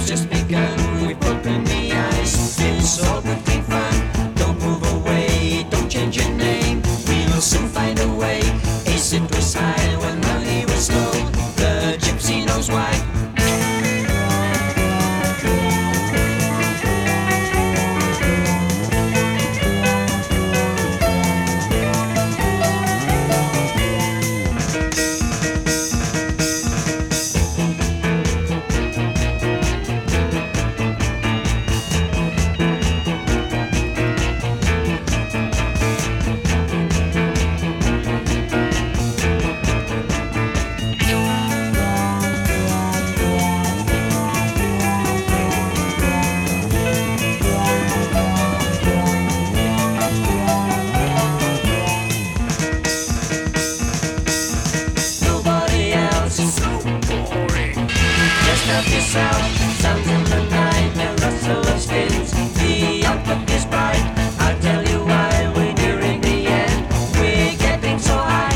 just begun. We've broken the ice. It's all good, clean fun. Don't move away. Don't change your name. We'll soon find a way. Acid was high when money was low. The gypsy knows why. Help yourself, sounds in the night, the rustle of skins. The outlook is bright. I'll tell you why. We're nearing the end. We're getting so high.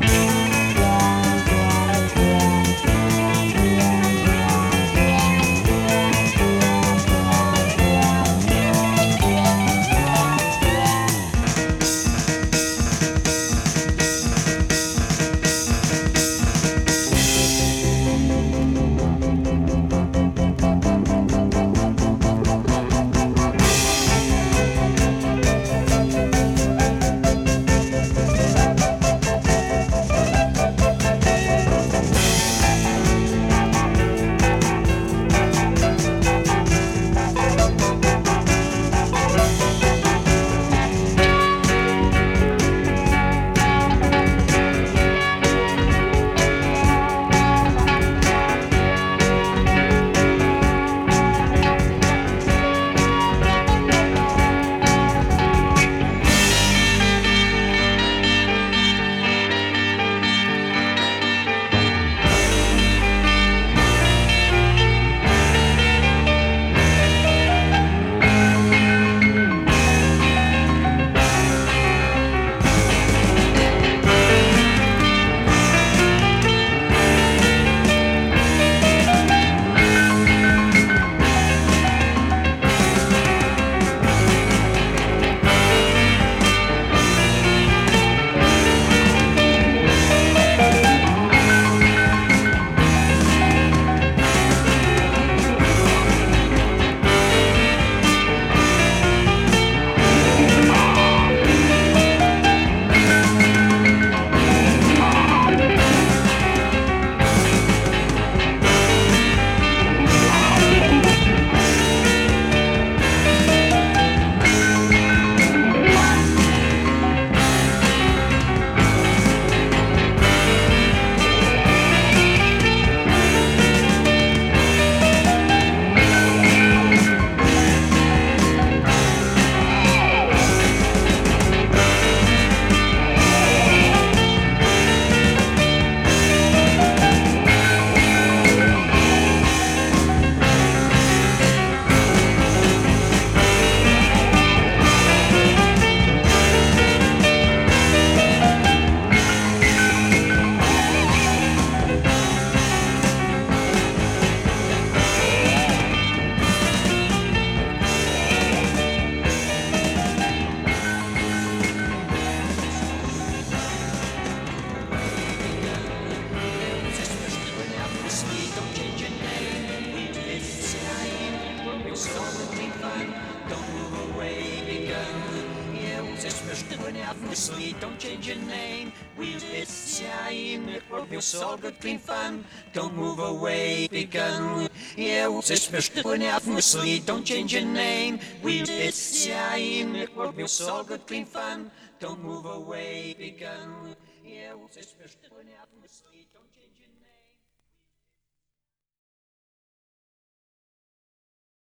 Don't change your name. It's Yain. It's all good, clean fun. Don't move away, begun. Yeah, it's nervously. Don't change your name. It's Yain. It's all good, clean fun. Don't move away, begun. Yeah, it's nervously. Don't change your